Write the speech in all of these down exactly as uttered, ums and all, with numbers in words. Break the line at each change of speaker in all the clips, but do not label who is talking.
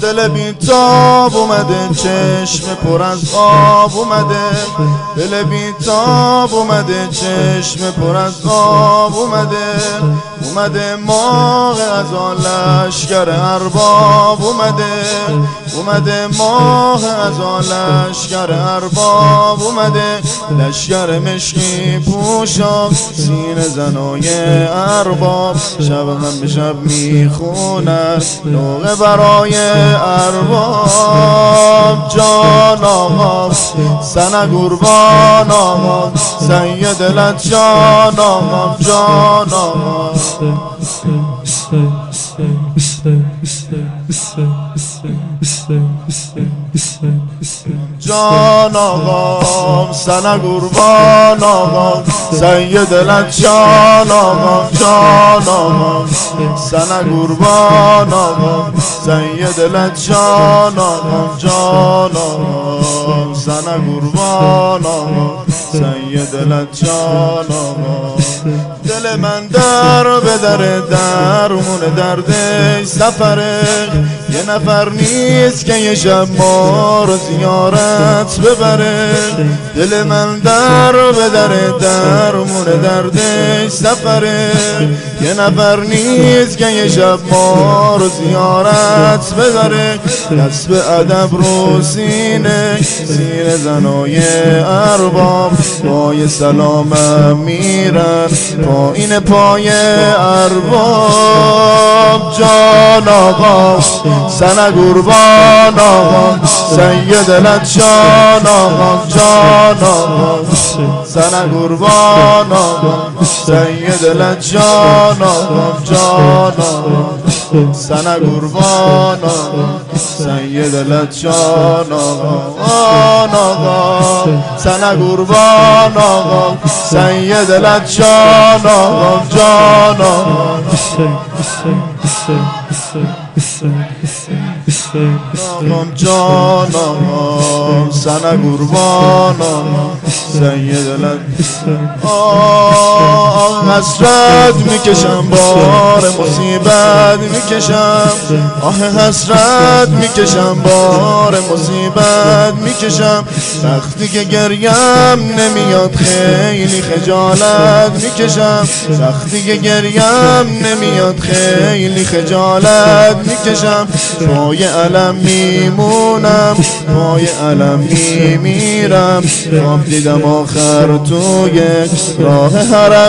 دل بیتاب اومده، چشم پر از آب اومده، دل بیتاب اومده، چشم پر از آب اومده، اومده ماه از آن لشکر ارباب اومده، اومده ماه از آن لشکر ارباب اومده، لشکر مشکی پوشا سینه زنای ارباب، شب هم به شب میخونن نوغه برای ارباب. جان آقا سن قربان آقا، سید دلت جان آقا، جان آقا جان آقا سن قربان آقا، سید دلت جان آقا، جان آقا سن قربان آقا، سید دلت جان آقا، جان آقا سن قربان آقا، سید دلت جان آقا. دل من در به در درمون درده سفره، یه نفر نیست که یه شب ما رو زیارت ببره. دل من در به در درمون درده سفره، یه نفر نیست که یه شب ما رو زیارت ببره. دست به ادب رو سینه سینه زنای ارباب، پای سلامم میرن پایین پای ارباب. جان آقا سن قربان آقا، سید دلت جان آقا، جان آقا سن قربان آقا، سید دلت جان آقا، جان آقا سن قربان آقا، سید دلت جان آقا، سن قربان آقا، سید دلت جان آقا، جان آقا جان آقا سن قربان آقا، سید دلت آه. حسرت میکشم بار مصیبت میکشم، آه حسرت میکشم بار مصیبت میکشم. وقتی که گریم نمیاد خیلی خجالت میکشم، وقتی که گریم نمیاد خیلی خجالت میکشم. پای علم میمونم، پای علم میمیرم، خواب دیدم آخر توی راه حرم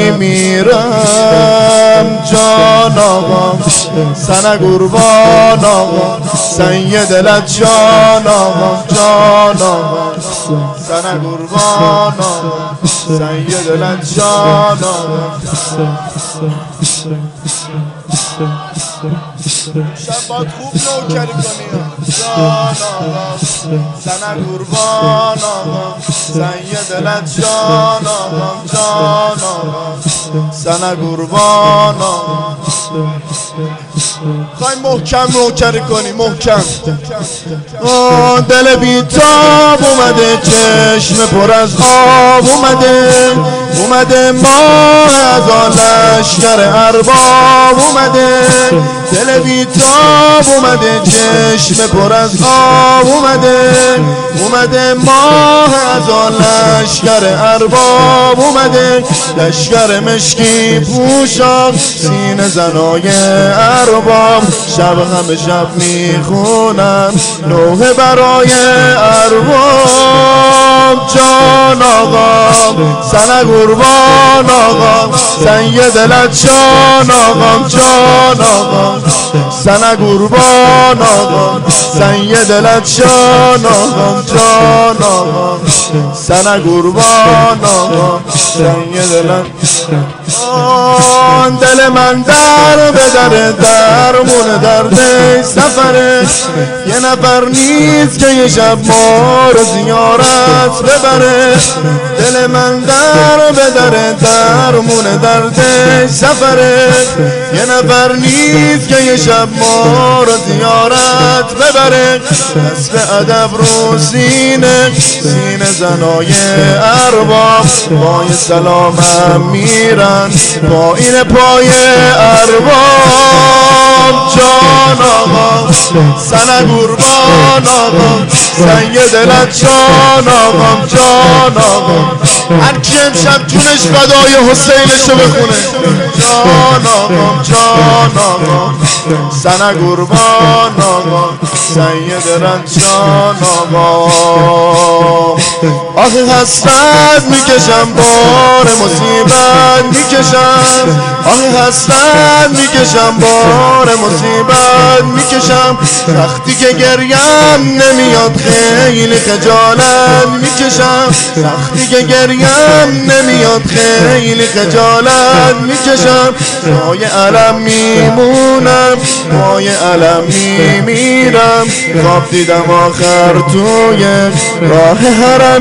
میمیرم. جان آقا سن قربان آقا، سید دلت جان آقا، جان آقا سن قربان آقا، سید دلت جان آقا. شب باید خوب نوکری کنی. جان آقا سن قربان آقا، سید دلت جان آقا، جان آقا سن قربان آقا. خواهی محکم نوکری کنی، محکم. آه دل بیتاب اومده، چشم پر از آب اومده، اومده ماه از آن لشکر ارباب اومده. دل بیتاب اومده، چشم پر از آب اومده، اومده ماه از آن لشکر ارباب اومده. لشکر مشکی پوشا سینه زنای ارباب، شب همه شب میخونن نوحه برای ارباب. جان آقا سن قربان آقا، سید دلت جان آقا، جان آقا سن قربان آقا، سید دلت جان آقا، جان آقا سن قربان آقا، سید دلت. دل من در به در درمون درده سفره، یه نفر نیست که یه شب ما رو زیارت ببره. دل من در به در درمون درده سفره، یه نفر نیست که یه شب ما رو زیارت راحت ببره. حسب ادب رو سینه سینه زنای ارباب پای سلامم میرن پایین پای ارباب. جان آقا سن قربان آقا سید دلت جان آقا جان آقا هر کی امشب جونش فدای حسینشو بخونه. جان آقا جان آقا سن قربان آقا سید دلت جان آقا. آخه حسرت میکشم بار مصیبت میکشم آخه حسرت میکشم بار مصیبت میکشم وقتی که گریم نمیاد خیلی خجالت میکشم وقتی که گریم نمیاد خیلی خجالت میکشم. پای علم میمونم پای علم میمیرم خواب دیدم آخر توی راه حرم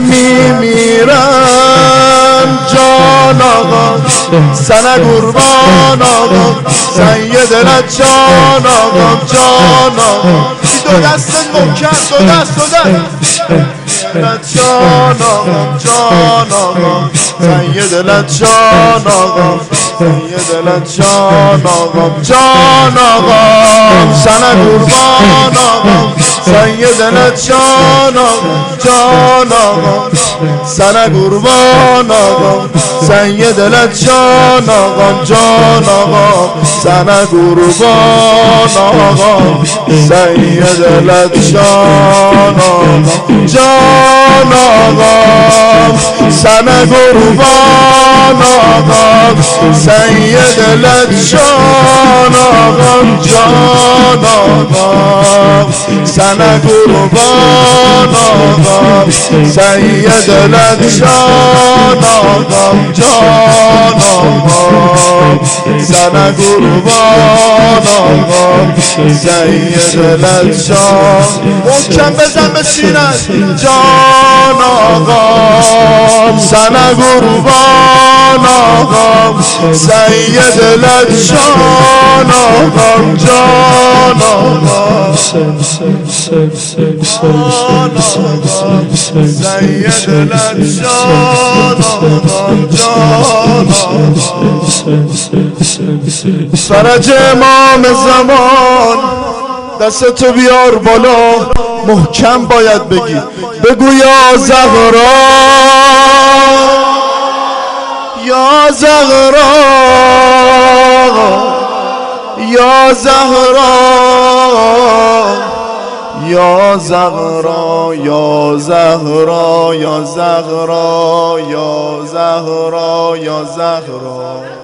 میمیرم. جان آقا سن قربان آقا سید دلت جان آقا جان آقا دو دست محکم دو دست دو دست جان آقا جان آقا سید دلت جان آقا سید دلت جان آقا جان آقا سن قربان آقا سید دلت جان آقا جان آقا سن قربان آقا سید دلت جان آقا جان آقا سن قربان آقا سید دلت جان آقا جان آقا سن قربان آقا سید دلت جان آقا جان آقا سن قربان آقا سید دلت جان آقا جان آقا سن قربان آقا سید دلت جان. محکم بزن به سینت. جان آقا سن قربان آقا سید دلت جان آقا جان آقا سید دلت جان آقا جان آقا. فرج امام زمان دستتو بیار بالا محکم باید بگی بگو یا زهرا یا زهرا یا زهرا یا زهرا یا زهرا یا زهرا یا زهرا یا زهرا.